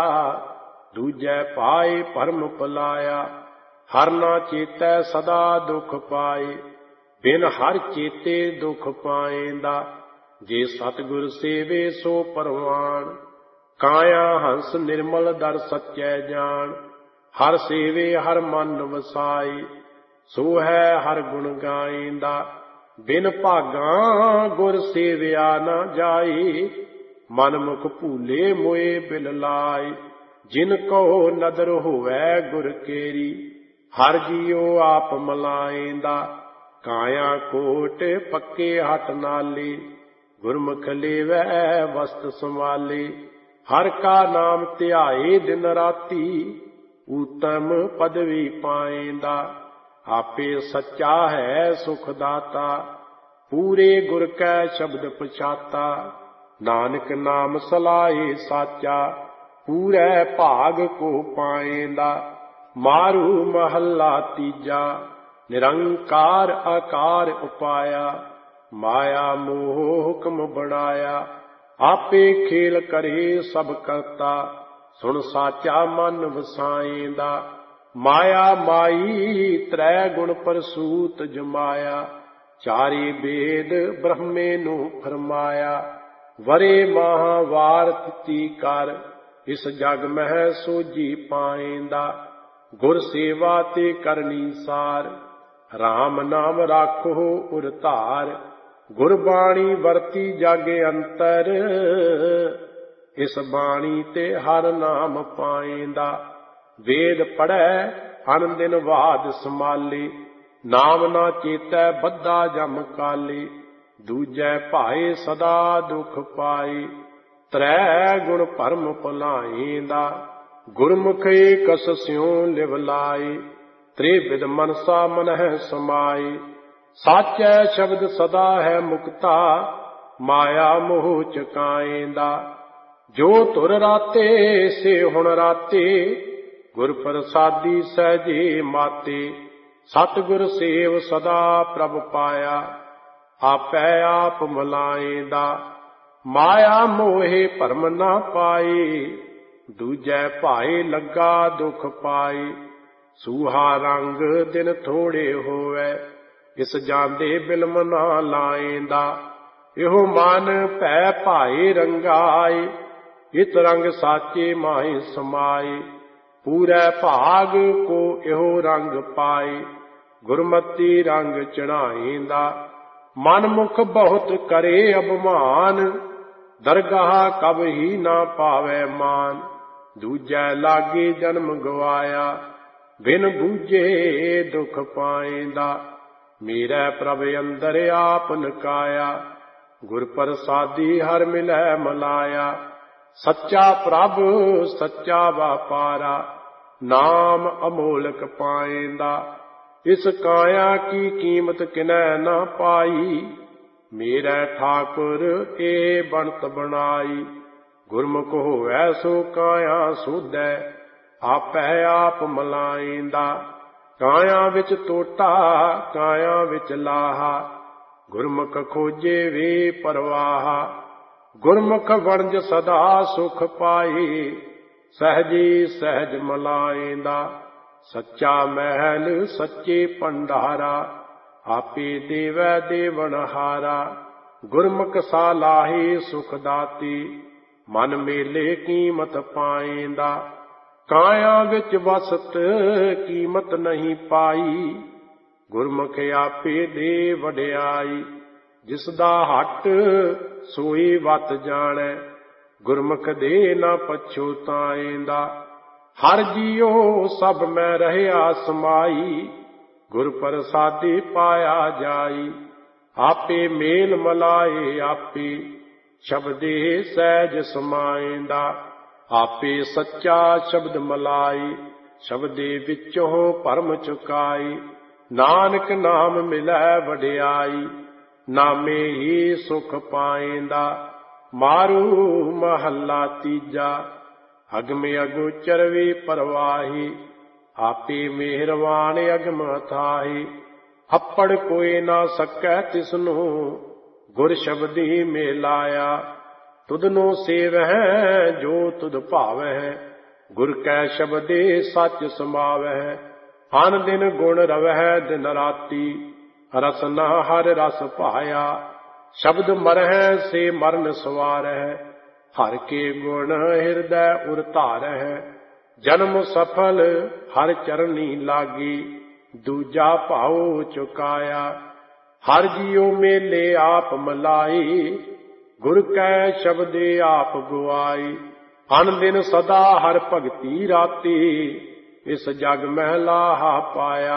A: ਦੂਜੈ ਪਾਏ ਭਰਮ ਪਲਾਇਆ। ਹਰ ਨਾ ਚੇਤੈ ਸਦਾ ਦੁਖ ਪਾਏ, ਬਿਨ ਹਰ ਚੇਤੇ ਦੁਖ ਪਾਏਂਦਾ। ਜੇ ਸਤਿਗੁਰ ਸੇਵੇ ਸੋ ਪਰਵਾਨ, ਕਾਇਆ ਹੰਸ ਨਿਰਮਲ ਦਰ ਸੱਚੈ ਜਾਣ। ਹਰ ਸੇਵੇ ਹਰ ਮਨ ਵਸਾਈ, ਸੋ ਹੈ ਹਰ ਗੁਣ ਗਾਏਂਦਾ। ਬਿਨ ਭਾਗਾਂ ਗੁਰ ਸੇਵਿਆ ਨਾ ਜਾਈ, ਮਨ ਮੁਖ ਭੂਲੇ ਮੋਏ ਬਿਲ ਲਾਈ। ਜਿਨ ਕੋ ਨਦਰ ਹੋਵੈ ਗੁਰ ਕੇਰੀ, ਹਰ ਜੀਉ ਆਪ ਮਲਾਏਂਦਾ। ਕਾਇਆ ਕੋਟ ਪੱਕੇ ਹੱਟ ਨਾਲੀ, ਗੁਰਮੁਖ ਲੇਵੈ ਵਸਤ ਸੰਭਾਲੀ। ਹਰ ਕਾ ਨਾਮ ਧਿਆਏ ਦਿਨ ਰਾਤੀ, ਊਤਮ ਪਦਵੀ ਪਾਏਂਦਾ। ਆਪੇ ਸੱਚਾ ਹੈ ਸੁਖ ਦਾਤਾ, ਪੂਰੇ ਗੁਰ ਕੈ ਸ਼ਬਦ ਪਛਾਤਾ। ਨਾਨਕ ਨਾਮ ਸਲਾਹੇ ਸਾਚਾ, ਪੂਰੇ ਭਾਗ ਕੋ ਪਾਏਂਦਾ। ਮਾਰੂ ਮਹੱਲਾ ਤੀਜਾ, ਨਿਰੰਕਾਰ ਆਕਾਰ ਉਪਾਇਆ। ਮਾਇਆ ਮੋਹ ਹੁਕਮ ਬਣਾਇਆ, ਆਪੇ ਖੇਲ ਕਰੇ ਸਭ ਕਰਤਾ। ਸੁਣ ਸਾਚਾ ਮਨ ਵਸਾਏਂਦਾ। ਮਾਇਆ ਮਾਈ ਤ੍ਰੈ ਗੁਣ ਪ੍ਰਸੂਤ ਜਮਾਇਆ, ਚਾਰੇ ਵੇਦ ਬ੍ਰਹਮੇ ਨੂੰ ਫਰਮਾਇਆ। ਵਰੇ ਮਹਾਵਾਰ ਤਿੱਤੀ ਕਰ, ਇਸ ਜਗ ਮਹਿ ਸੋਝੀ ਪਾਏਂਦਾ। ਗੁਰ ਸੇਵਾ ਤੇ ਕਰਨੀ ਸਾਰ, ਰਾਮ ਨਾਮ ਰਾਖੋ ਉਰ ਧਾਰ। ਗੁਰਬਾਣੀ ਵਰਤੀ ਜਾਗੇ ਅੰਤਰ, ਇਸ ਬਾਣੀ ਤੇ ਹਰ ਨਾਮ ਪਾਏਂਦਾ। ਵੇਦ ਪੜ੍ਹੈ ਅਨ ਦਿਨ ਬਾਦ ਸਮਾਲੀ, ਨਾਮ ਨਾ ਚੇਤੈ ਬੱਧਾ ਜਮ ਕਾਲੀ। ਦੂਜੈ ਭਾਏ ਸਦਾ ਦੁਖ ਪਾਈ, ਤ੍ਰੈ ਗੁਣ ਭਰਮ ਭੁਲਾਏਂਦਾ। ਗੁਰਮੁਖ ਏਕਸ ਸਿਉ ਲਿਵ ਲਾਈ, ਤ੍ਰਿਵਿਧ ਮਨਸਾ ਮਨਹਿ ਸਮਾਈ। ਸਾਚੈ ਸ਼ਬਦ ਸਦਾ ਹੈ ਮੁਕਤਾ, ਮਾਇਆ ਮੋਹ ਚਕਾਏਂਦਾ। ਜੋ ਧੁਰ ਰਾਤੇ ਸੇ ਹੁਣ ਰਾਤੇ, ਗੁਰ ਪ੍ਰਸਾਦੀ ਸਹਿਜੇ ਮਾਤੇ। ਸਤਿਗੁਰ ਸੇਵ ਸਦਾ ਪ੍ਰਭ ਪਾਇਆ, ਆਪੈ ਆਪ ਮਲਾਏਂਦਾ। ਮਾਇਆ ਮੋਹਿ ਭਰਮ ਨਾ ਪਾਈ, ਦੂਜੈ ਭਾਏ ਲੱਗਾ ਦੁਖ ਪਾਈ। ਸੂਹਾ ਰੰਗ ਦਿਨ ਥੋੜੇ ਹੋਵੇ, ਇਸ ਜਾਂਦੇ ਬਿਲਮ ਨਾ ਲਾਏਂਦਾ। ਇਹੋ ਮਨ ਭੈ ਭਾਏ ਰੰਗਾਏ, ਇਤ ਰੰਗ ਸਾਚੇ ਮਾਹਿ ਸਮਾਏ। ਪੂਰੇ ਭਾਗ ਕੋ ਇਹੋ ਰੰਗ ਪਾਏ, ਗੁਰਮਤੀ ਰੰਗ ਚੜਾਏਂਦਾ। ਮਨ ਮੁਖ ਬਹੁਤ ਕਰੇ ਅਭਮਾਨ, ਦਰਗਾਹ ਕਬ ਹੀ ਨਾ ਪਾਵੇ ਮਾਨ। ਦੂਜੈ ਲਾਗੇ ਜਨਮ ਗਵਾਇਆ, ਬਿਨ ਬੂਝੇ ਦੁਖ ਪਾਏਂਦਾ। ਮੇਰੇ ਪ੍ਰਭ ਅੰਦਰ ਆਪ ਨਕਾਇਆ, ਗੁਰ ਪ੍ਰਸਾਦੀ ਹਰ ਮਿਲੈ ਮਲਾਇਆ। ਸੱਚਾ ਪ੍ਰਭ ਸੱਚਾ ਵਾਪਾਰਾ, ਨਾਮ ਅਮੋਲਕ ਪਾਏਂਦਾ। ਇਸ ਕਾਇਆ ਕੀ ਕੀਮਤ ਕਿਨੈ ਨਾ ਪਾਈ, ਮੇਰੇ ਠਾਕੁਰ ਇਹ ਬਣਤ ਬਣਾਈ। ਗੁਰਮੁਖ ਹੋਵੈ ਸੋ ਕਾਇਆ ਸੋਧੈ, ਆਪੈ ਆਪ ਮਲਾਏਂਦਾ। ਕਾਇਆ ਵਿੱਚ ਟੋਟਾ ਕਾਇਆ ਵਿੱਚ ਲਾਹਾ, ਗੁਰਮੁਖ ਖੋਜੇ ਵੇ ਪਰਵਾਹਾ। ਗੁਰਮੁਖ ਵਣਜ ਸਦਾ ਸੁਖ ਪਾਏ, ਸਹਿਜੀ ਸਹਿਜ ਮਲਾਏਂਦਾ। ਸੱਚਾ ਮਹਿਲ ਸੱਚੇ ਭੰਡਾਰਾ, ਆਪੇ ਦੇਵੈ ਦੇਵਨਹਾਰਾ। ਗੁਰਮੁਖ ਸਾਲਾਹੀ ਸੁਖ ਦਾਤੀ, ਮਨ ਮੇਲੇ ਕੀਮਤ ਪਾਏਂਦਾ। ਕਾਇਆ ਵਿੱਚ ਵਸਤ ਕੀਮਤ ਨਹੀਂ ਪਾਈ, ਗੁਰਮੁਖ ਆਪੇ ਦੇ ਵਡਿਆਈ। ਜਿਸ ਦਾ ਹੱਟ ਸੋਈ ਵਤ ਜਾਣੈ, ਗੁਰਮੁਖ ਦੇ ਨਾ ਪਛੁਤਾਏਂਦਾ। ਹਰ ਜੀਉ ਸਭ ਮੈਂ ਰਹਿਆ ਸਮਾਈ, ਗੁਰ ਪ੍ਰਸਾਦਿ ਪਾਇਆ ਜਾਈ। ਆਪੇ ਮੇਲ ਮਲਾਏ ਆਪੇ, ਸ਼ਬਦੇ ਸਹਿਜ ਸਮਾਏਂਦਾ। ਆਪੇ ਸੱਚਾ ਸ਼ਬਦ ਮਲਾਈ, ਸ਼ਬਦੇ ਵਿੱਚੋਂ ਭਰਮ ਚੁਕਾਈ। ਨਾਨਕ ਨਾਮ ਮਿਲੈ ਵਡਿਆਈ, ਨਾਮੇ ਹੀ ਸੁਖ ਪਾਏਂਦਾ। ਮਾਰੂ ਮਹੱਲਾ ਤੀਜਾ, ਅਗਮ ਅਗੋਚਰ ਵੇ ਪਰਵਾਹੀ, ਆਪੇ ਮਿਹਰਵਾਨ ਅਗਮ ਅਥਾਹੀ। ਅੱਪੜ ਕੋਈ ਨਾ ਸਕੈ ਤਿਸਨੂੰ, ਗੁਰ ਸ਼ਬਦੀ ਮਿਲਾਇਆ। ਤੁਧਨੋ ਸੇਵਹਿ ਜੋ ਤੁਧ ਭਾਵਹਿ, ਗੁਰ ਕੈ ਸ਼ਬਦੇ ਸੱਚ ਸਮਾਵਹਿ। ਅਨ ਦਿਨ ਗੁਣ ਰਵਹਿ ਦਿਨ ਰਾਤੀ, ਰਸਨਾ ਹਰ ਰਸ ਭਾਇਆ। ਸ਼ਬਦ ਮਰਹਿ ਸੇ ਮਰਨ ਸਵਾਰਹਿ, ਹਰ ਕੇ ਗੁਣ ਹਿਰਦੈ ਉਰ ਧਾਰਹਿ। ਜਨਮ ਸਫਲ ਹਰ ਚਰਨੀ ਲਾਗੀ, ਦੂਜਾ ਭਾਉ ਚੁਕਾਇਆ। ਹਰ ਜੀਉ ਮੇਲੇ ਆਪ ਮਲਾਈ, ਗੁਰ ਕੈ ਸ਼ਬਦੇ ਆਪ ਗੁਆਈ। ਅਨ ਦਿਨ ਸਦਾ ਹਰ ਭਗਤੀ ਰਾਤੀ, ਇਸ ਜਗ ਮਹਿ ਲਾਹਾ ਪਾਇਆ।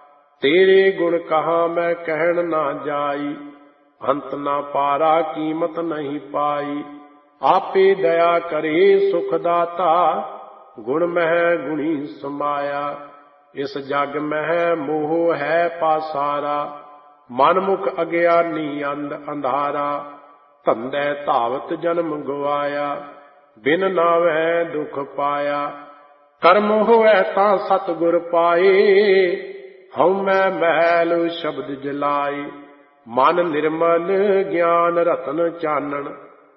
A: ਤੇਰੇ ਗੁਣ ਕਹਾ ਮੈਂ ਕਹਿਣ ਨਾ ਜਾਈ, ਅੰਤ ਨਾ ਪਾਰਾ ਕੀਮਤ ਨਹੀਂ ਪਾਈ। ਆਪੇ ਦਇਆ ਕਰੇ ਸੁਖ ਦਾਤਾ, ਗੁਣ ਮਹਿ ਗੁਣੀ ਸਮਾਇਆ। ਇਸ ਜਗ ਮਹਿ ਮੋਹ ਹੈ ਪਾਸਾਰਾ, ਮਨ ਮੁਖ ਅਗਿਆਨੀ ਅੰਧਾਰਾ। ਧੰਦੈ ਧਾਵਤ ਜਨਮ ਗਵਾਇਆ, ਬਿਨ ਨਾਵੈ ਦੁਖ ਪਾਇਆ। ਕਰਮ ਹੋਇ ਤਾਂ ਸਤਿਗੁਰ ਪਾਏ, ਹਉਮੈ ਮੈਲ ਸ਼ਬਦ ਜਲਾਈ। ਮਨ ਨਿਰਮਲ ਗਿਆਨ ਰਤਨ ਚਾਨਣ,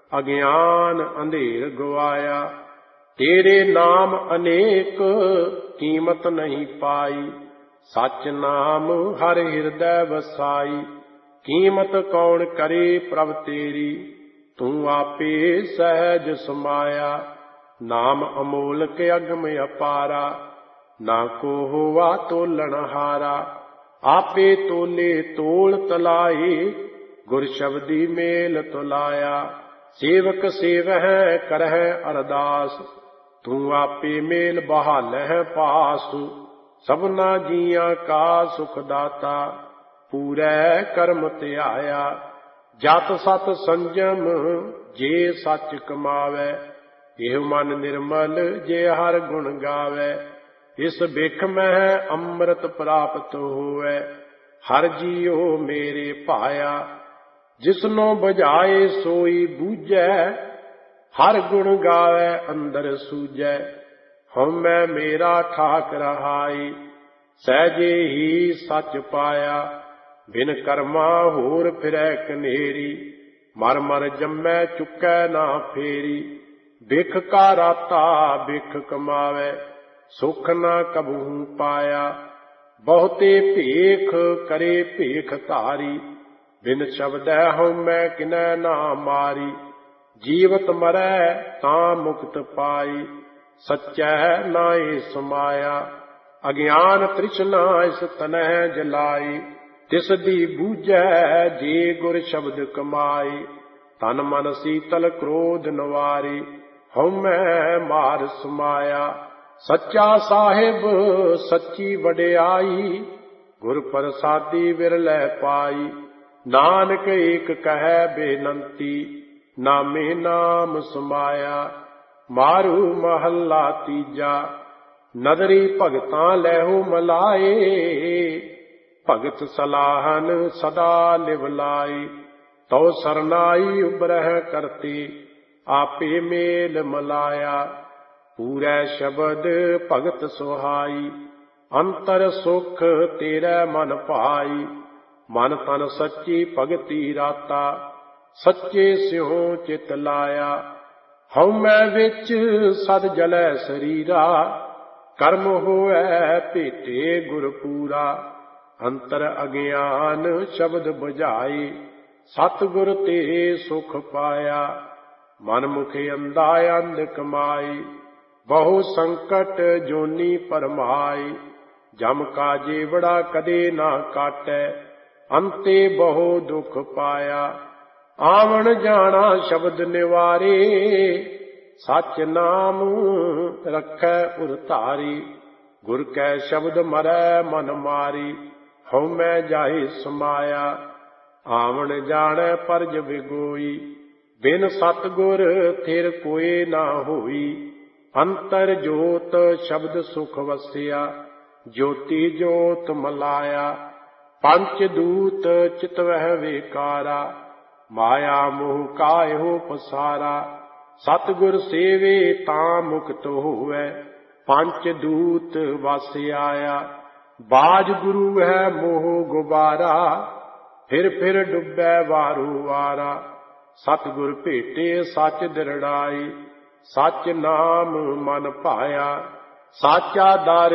A: ਅਗਿਆਨ ਅੰਧੇਰ ਗਵਾਇਆ। ਤੇਰੇ ਨਾਮ ਅਨੇਕ ਕੀਮਤ ਨਹੀਂ ਪਾਈ, ਸੱਚ ਨਾਮ ਹਰ ਹਿਰਦੈ ਵਸਾਈ। ਕੀਮਤ ਕੌਣ ਕਰੇ ਪ੍ਰਭ ਤੇਰੀ, ਤੂੰ ਆਪੇ ਸਹਿਜ ਸਮਾਇਆ। ਨਾਮ ਅਮੋਲਕ ਅਗਮ ਅਪਾਰਾ, ਨਾ ਕੋ ਹੋਵਾ ਤੋਲਣ ਹਾਰਾ। ਆਪੇ ਤੋਲੇ ਤੋਲ ਤਲਾਏ, ਗੁਰ ਸ਼ਬਦੀ ਮੇਲ ਤੁਲਾਇਆ। ਸੇਵਕ ਸੇਵਹਿ ਕਰਹਿ ਅਰਦਾਸ, ਤੂੰ ਆਪੇ ਮੇਲ ਬਹਾਲਹਿ ਪਾਸ। ਸਭਨਾ ਜੀਆਂ ਕਾ ਸੁਖ ਦਾਤਾ, ਪੂਰੈ ਕਰਮ ਧਿਆਇਆ। ਜਤ ਸਤ ਸੰਜਮ ਜੇ ਸੱਚ ਕਮਾਵੈ, ਇਹ ਮਨ ਨਿਰਮਲ ਜੇ ਹਰ ਗੁਣ ਗਾਵੈ। ਇਸ ਬਿਖ ਮਹਿ ਅੰਮ੍ਰਿਤ ਪ੍ਰਾਪਤ ਹੋਵੈ, ਹਰ ਜੀਉ ਮੇਰੇ ਭਾਇਆ। ਜਿਸਨੋ ਬੁਝਾਏ ਸੋਈ ਬੂਝੈ, ਹਰ ਗੁਣ ਗਾਵੈ ਅੰਦਰ ਸੂਝੈ। ਹਉਮੈ ਮੇਰਾ ਠਾਕ ਰਹਾਈ, ਸਹਿਜੇ ਹੀ ਸੱਚ ਪਾਇਆ। ਬਿਨ ਕਰਮਾ ਹੋਰ ਫਿਰੈ ਕਨੇਰੀ, ਮਰ ਮਰ ਜੰਮੈ ਚੁੱਕੈ ਨਾ ਫੇਰੀ। ਬਿਖ ਕਾ ਰਾਤਾ ਬਿਖ ਕਮਾਵੈ, ਸੁਖ ਨਾ ਕਬਹੂ ਪਾਇਆ। ਬਹੁਤੇ ਭੇਖ ਕਰੇ ਭੇਖ ਧਾਰੀ, ਬਿਨ ਸ਼ਬਦੈ ਹਉਮੈ ਕਿਨੈ ਨਾ ਮਾਰੀ। ਜੀਵਤ ਮਰੈ ਤਾਂ ਮੁਕਤ ਪਾਈ, ਸੱਚੈ ਨਾਏ ਸਮਾਇਆ। ਅਗਿਆਨ ਤ੍ਰਿਸ਼ਨਾ ਇਸ ਤਨਹਿ ਜਲਾਈ, ਤਿਸ ਦੀ ਬੂਝੈ ਜੇ ਗੁਰ ਸ਼ਬਦ ਕਮਾਈ। ਤਨ ਮਨ ਸੀਤਲ ਕ੍ਰੋਧ ਨਿਵਾਰੀ, ਹਉਮੈ ਮਾਰ ਸਮਾਇਆ। ਸੱਚਾ ਸਾਹਿਬ ਸੱਚੀ ਵਡਿਆਈ, ਗੁਰ ਪ੍ਰਸਾਦੀ ਵਿਰਲੇ ਪਾਈ। ਨਾਨਕ ਏਕ ਕਹੈ ਬੇਨੰਤੀ, ਨਾਮੇ ਨਾਮ ਸਮਾਇਆ। ਮਾਰੂ ਮਹੱਲਾ ਤੀਜਾ, ਨਦਰੀ ਭਗਤਾਂ ਲੈਹੋ ਮਲਾਏ, ਭਗਤ ਸਲਾਹਨ ਸਦਾ ਲਿਵ ਲਾਏ। ਤਉ ਸਰਨਾਈ ਉਬਰਹਿ ਕਰਤੀ, ਆਪੇ ਮੇਲ ਮਲਾਇਆ। ਪੂਰੈ ਸ਼ਬਦ ਭਗਤ ਸੁਹਾਈ, ਅੰਤਰ ਸੁਖ ਤੇਰੇ ਮਨ ਭਾਈ। ਮਨ ਤਨ ਸੱਚੀ ਭਗਤੀ ਰਾਤਾ, ਸੱਚੇ ਸਿਉ ਚਿਤ ਲਾਇਆ। ਹਉਮੈ ਵਿੱਚ ਸਦ ਜਲੈ ਸਰੀਰਾ, ਕਰਮ ਹੋਐ ਭੇਟੇ ਗੁਰ ਪੂਰਾ। ਅੰਤਰ ਅਗਿਆਨ ਸ਼ਬਦ ਬੁਝਾਈ, ਸਤਿਗੁਰ ਤੇ ਸੁਖ ਪਾਇਆ। ਮਨ ਮੁਖ ਅੰਧਾ ਅੰਧ ਕਮਾਈ, ਬਹੁ ਸੰਕਟ ਜੋਨੀ ਪਰਮਾਈ। ਜਮ ਕਾ ਜੀਵੜਾ ਕਦੇ ਨਾ ਕਾਟੈ, ਅੰਤੇ ਬਹੁ ਦੁਖ ਪਾਇਆ। ਆਵਣ ਜਾਣਾ ਸ਼ਬਦ ਨਿਵਾਰੇ, ਸਚ ਨਾਮ ਰੱਖੈ ਉਰ ਧਾਰੀ। ਗੁਰ ਕੈ ਸ਼ਬਦ ਮਰੈ ਮਨ ਮਾਰੀ, ਹਉਮੈ ਜਾਹਿ ਸਮਾਇਆ। ਆਵਣ ਜਾਣੈ ਪਰਜ ਵਿਗੋਈ, ਬਿਨ ਸਤਿਗੁਰ ਥਿਰ ਕੋਇ ਨਾ ਹੋਈ। ਅੰਤਰ ਜੋਤ ਸ਼ਬਦ ਸੁਖ ਵਸਿਆ, ਜੋਤੀ ਜੋਤ ਮਲਾਇਆ। ਪੰਚ ਦੂਤ ਚਿਤਵਹਿ ਵੇਕਾਰਾ, ਮਾਇਆ ਮੋਹ ਕਾਇਓ ਪਸਾਰਾ। ਸਤਿਗੁਰ ਸੇਵੇ ਤਾਂ ਮੁਕਤ ਹੋਵੈ, ਪੰਚ ਦੂਤ ਵਸ ਆਇਆ। ਬਾਜ ਗੁਰੂ ਹੈ ਮੋਹ ਗੁਬਾਰਾ, ਫਿਰ ਫਿਰ ਡੁੱਬੈ ਵਾਰੂ ਵਾਰਾ। ਸਤਿਗੁਰ ਭੇਟੇ ਸੱਚ ਦਿਰੜਾਈ, ਸੱਚ ਨਾਮ ਮਨ ਭਾਇਆ। ਸਾਚਾ ਦਰ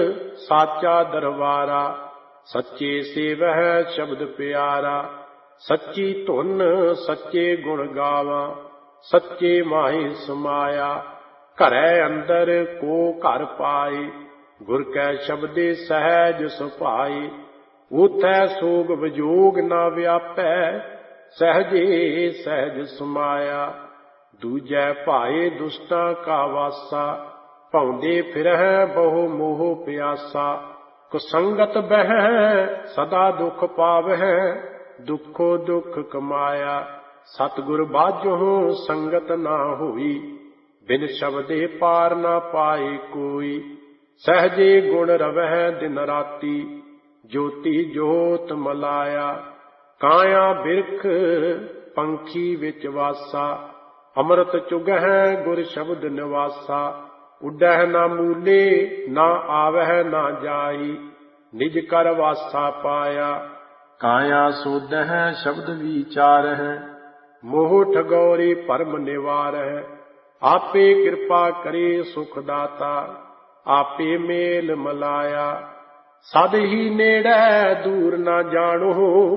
A: ਸਾਚਾ ਦਰਬਾਰਾ, ਸੱਚੇ ਸੇਵਹਿ ਸ਼ਬਦ ਪਿਆਰਾ। ਸੱਚੀ ਧੁਨ ਸੱਚੇ ਗੁਣ ਗਾਵਾਂ, ਸੱਚੇ ਮਾਹਿ ਸਮਾਇਆ। ਘਰੈ ਅੰਦਰ ਕੋ ਘਰ ਪਾਈ, ਗੁਰ ਕੈ ਸ਼ਬਦੇ ਸਹਿਜ ਸੁਭਾਈ। ਊਥੈ ਸੋਗ ਵਿਜੋਗ ਨਾ ਵਿਆਪੈ, ਸਹਿਜੇ ਸਹਿਜ ਸਮਾਇਆ। ਦੂਜੈ ਭਾਏ ਦੁਸ਼ਟਾਂ ਕਾ ਵਾਸਾ, ਭੌਂਦੇ ਫਿਰਹਿ ਬਹੁ ਮੋਹ ਪਿਆਸਾ। ਕੁਸੰਗਤ ਬਹਿ ਸਦਾ ਦੁਖ ਪਾਵਹਿ, ਦੁਖੋ ਦੁਖ ਕਮਾਇਆ। ਸਤਿਗੁਰ ਬਾਝੋਂ ਸੰਗਤ ਨਾ ਹੋਈ, ਬਿਨ ਸ਼ਬਦੇ ਪਾਰ ਨਾ ਪਾਏ ਕੋਈ। ਸਹਿਜੇ ਗੁਣ ਰਵਹਿ ਦਿਨ ਰਾਤੀ, ਜੋਤੀ ਜੋਤ ਮਲਾਇਆ। ਕਾਇਆ ਬਿਰਖ ਪੰਖੀ ਵਿੱਚ ਵਾਸਾ, ਅੰਮ੍ਰਿਤ ਚੁਗਹਿ ਗੁਰ ਸ਼ਬਦ ਨਿਵਾਸਾ। ਉੱਡਹਿ ਨਾ ਮੂਲੇ, ਨਾ ਆਵਹਿ ਨਾ ਜਾਈ, ਨਿਜ ਕਰ ਵਾਸਾ ਪਾਇਆ। ਕਾਇਆ ਸੋਧਹਿ ਸ਼ਬਦ ਵਿਚਾਰਹਿ, ਮੋਹ ਠਗੌਰੀ ਭਰਮ ਨਿਵਾਰਹਿ। ਆਪੇ ਕਿਰਪਾ ਕਰੇ ਸੁਖ ਦਾਤਾ, ਆਪੇ ਮੇਲ ਮਲਾਇਆ। ਸਦ ਹੀ ਨੇੜੈ ਦੂਰ ਨਾ ਜਾਣੋ,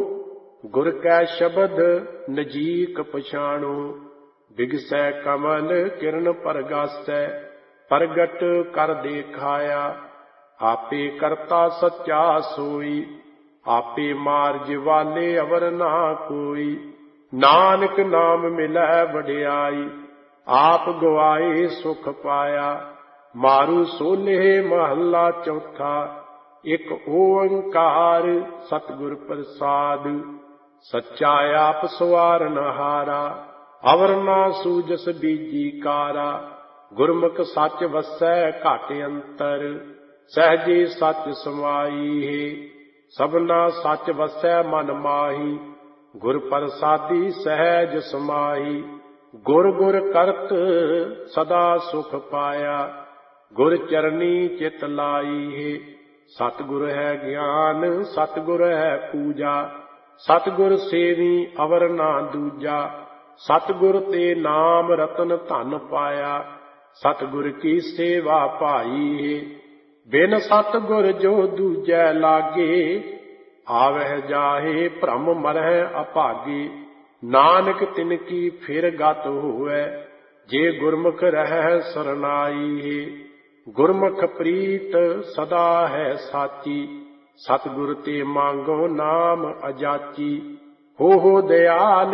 A: ਗੁਰ ਕੈ ਸ਼ਬਦ ਨਜੀਕ ਪਛਾਣੋ। ਬਿਗਸੈ ਕਮਲ ਕਿਰਨ ਪਰਗਾਸੈ, ਪ੍ਰਗਟ ਕਰ ਦੇਖਾਇਆ। ਆਪੇ ਕਰਤਾ ਸੱਚਾ ਸੋਈ, ਆਪੇ ਮਾਰਜ ਵਾਲੇ ਅਵਰ ਨਾ ਕੋਈ। ਨਾਨਕ ਨਾਮ ਮਿਲੈ ਵਡਿਆਈ, ਆਪ ਗਵਾਏ ਸੁਖ ਪਾਇਆ। ਮਾਰੂ ਸੋਲੇ ਮਹੱਲਾ ਚੌਥਾ, ਇਕ ਓੰਕਾਰ ਸਤਿਗੁਰ ਪ੍ਰਸਾਦ। ਸੱਚਾ ਆਪ ਸਵਾਰਨਹਾਰਾ, ਅਵਰ ਨਾ ਸੂਜਸ ਬੀਜੀ ਕਾਰਾ। ਗੁਰਮੁਖ ਸੱਚ ਵਸੈ ਘਟ ਅੰਤਰ, ਸਹਿਜੇ ਸੱਚ ਸਮਾਈ ਹੈ। ਸਭਨਾ ਸੱਚ ਵਸੈ ਮਨ ਮਾਹੀ, ਗੁਰ ਪ੍ਰਸਾਦੀ ਸਹਿਜ ਸਮਾਈ। ਗੁਰ ਗੁਰ ਕਰਤ ਸਦਾ ਸੁਖ ਪਾਇਆ, ਗੁਰ ਚਰਨੀ ਚਿਤ ਲਾਈ ਹੈ। ਸਤਿਗੁਰ ਹੈ ਗਿਆਨ, ਸਤਿਗੁਰ ਹੈ ਪੂਜਾ। ਸਤਿਗੁਰ ਸੇਵੀ ਅਵਰ ਨਾ ਦੂਜਾ, ਸਤਿਗੁਰ ਤੇ ਨਾਮ ਰਤਨ ਧਨ ਪਾਇਆ। ਸਤਿਗੁਰ ਕੀ ਸੇਵਾ ਭਾਈ ਹੈ, ਬਿਨ ਸਤਿਗੁਰ ਜੋ ਦੂਜੈ ਲਾਗੇ। ਆਵਹਿ ਜਾਹੇ ਭ੍ਰਮ ਮਰਹਿ ਅਭਾਗੇ, ਨਾਨਕ ਤਿਨ ਕੀ ਫਿਰ ਗਤ ਹੋਵੈ। ਜੇ ਗੁਰਮੁਖ ਰਹਿ ਸਰਨਾਈ ਹੈ, ਗੁਰਮੁਖ ਪ੍ਰੀਤ ਸਦਾ ਹੈ ਸਾਚੀ। ਸਤਿਗੁਰ ਤੇ ਮੰਗੋ ਨਾਮ ਅਜਾਚੀ। ਹੋ ਦਿਆਲ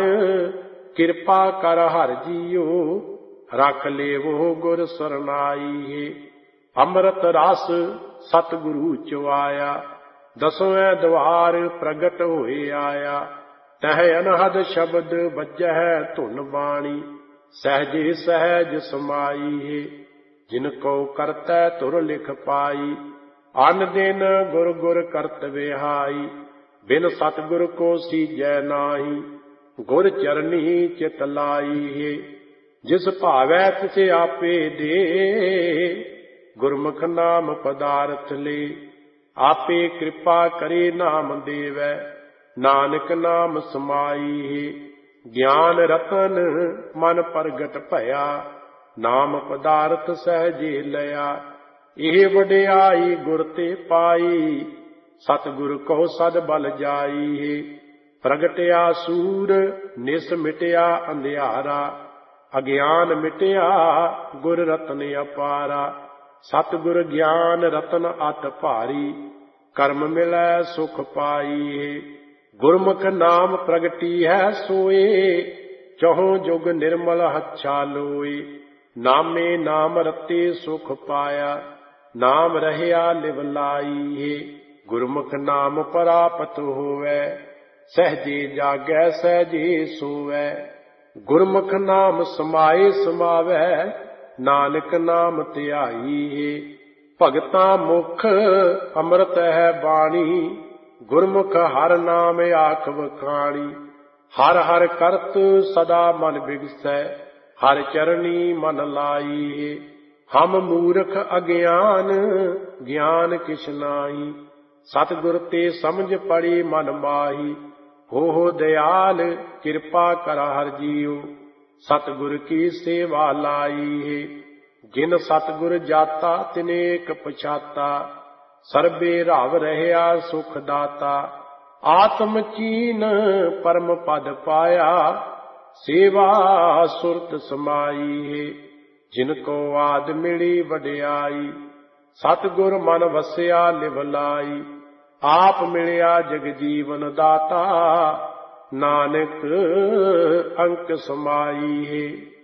A: ਕਿਰਪਾ ਕਰ ਹਰਿ ਜੀਓ, ਰਖ ਲੇਵੋ ਗੁਰ ਸਰਨਾਈ ਹੈ। ਅੰਮ੍ਰਿਤ ਰਸ ਸਤਿਗੁਰੂ ਚੁਆਇਆ, ਦਸਵੇਂ ਦਵਾਰ ਪ੍ਰਗਟ ਹੋਏ ਆਇਆ। ਤਹ ਅਨਹਦ ਸ਼ਬਦ ਵੱਜਹਿ ਧੁਨ ਬਾਣੀ, ਸਹਿਜੇ ਸਹਿਜ ਸਮਾਈ ਹੈ। ਜਿਨ ਕੋ ਕਰਤੈ ਤੁਰ ਲਿਖ ਪਾਈ। ਅਨ ਦਿਨ ਗੁਰ ਗੁਰ ਕਰਤ ਵਿਹਾਈ, ਬਿਨ ਸਤਿਗੁਰ ਕੋ ਸੀਜੈ ਨਾਹੀ। ਗੁਰ ਚਰਨੀ ਚਿਤ ਲਾਈ, ਜਿਸ ਭਾਵੈ ਤਿਸ ਆਪੇ ਦੇ। ਗੁਰਮੁਖ ਨਾਮ ਪਦਾਰਥ ਲੇ, ਆਪੇ ਕਿਰਪਾ ਕਰੇ ਨਾਮ ਦੇਵੈ। ਨਾਨਕ ਨਾਮ ਸਮਾਈ, ਗਿਆਨ ਰਤਨ ਮਨ ਪ੍ਰਗਟ ਭਇਆ। ਨਾਮ ਪਦਾਰਥ ਸਹਿਜੇ ਲਿਆ, ਇਹ ਵਡਿਆਈ ਗੁਰ ਤੇ ਪਾਈ। ਸਤਿਗੁਰ ਕੋ ਸਦ ਬਲ ਜਾਈ, ਪ੍ਰਗਟਿਆ ਸੂਰ ਨਿਸ ਮਿਟਿਆ ਅੰਧਿਆਰਾ। ਅਗਿਆਨ ਮਿਟਿਆ ਗੁਰ ਰਤਨ ਅਪਾਰਾ। ਸਤਿਗੁਰ ਗਿਆਨ ਰਤਨ ਅਤ ਭਾਰੀ, ਕਰਮ ਮਿਲੈ ਸੁਖ ਪਾਈ। ਗੁਰਮੁਖ ਨਾਮ ਪ੍ਰਗਟੀ ਹੈ ਸੋਏ, ਚਹੁ ਜੁਗ ਨਿਰਮਲ ਹੱਛਾ ਲੋਏ। ਨਾਮੇ ਨਾਮ ਰਤੇ ਸੁਖ ਪਾਇਆ, ਨਾਮ ਰਹਿਆ ਲਿਵ ਲਾਈ। ਗੁਰਮੁਖ ਨਾਮ ਪ੍ਰਾਪਤ ਹੋਵੈ, ਸਹਿਜੇ ਜਾਗੈ ਸਹਿਜੇ ਸੋਵੈ। ਗੁਰਮੁਖ ਨਾਮ ਸਮਾਏ ਸਮਾਵੈ, ਨਾਨਕ ਨਾਮ ਧਿਆਈ। ਭਗਤਾਂ ਮੁਖ ਅੰਮ੍ਰਿਤ ਹੈ ਬਾਣੀ, ਗੁਰਮੁਖ ਹਰ ਨਾਮ ਆਖ ਵਖਾਣੀ। ਹਰ ਹਰ ਕਰਤ ਸਦਾ ਮਨ ਬਿਗਸੈ, ਹਰ ਚਰਨੀ ਮਨ ਲਾਈ। ਹਮ ਮੂਰਖ ਅਗਿਆਨ ਗਿਆਨ ਕਿਛ ਨਾਹੀ, ਸਤਿਗੁਰ ਤੇ ਸਮਝ ਪੜੀ ਮਨ ਮਾਹੀ। ਹੋ ਦਿਆਲ ਕਿਰਪਾ ਕਰ ਹਰ ਜੀਉ, ਸਤਿਗੁਰ ਕੀ ਸੇਵਾ ਲਾਈ। ਜਿਨ ਸਤਿਗੁਰ ਜਾਤਾ ਤਿਨੇਕ ਪਛਾਤਾ, ਸਰਬੇ ਰਵ ਰਹਿਆ ਸੁਖ ਦਾਤਾ। ਆਤਮ ਚੀਨ ਪਰਮ ਪਦ ਪਾਇਆ, ਸੇਵਾ ਸੁਰਤ ਸਮਾਈ। ਜਿਨ ਕੋ ਆਦ ਮਿਲੀ ਵਡਿਆਈ, ਸਤਿਗੁਰ ਮਨ ਵਸਿਆ ਲਿਵ ਲਾਈ। ਆਪ ਮਿਲਿਆ ਜਗ ਜੀਵਨ ਦਾਤਾ, ਨਾਨਕ ਅੰਕ ਸਮਾਈ।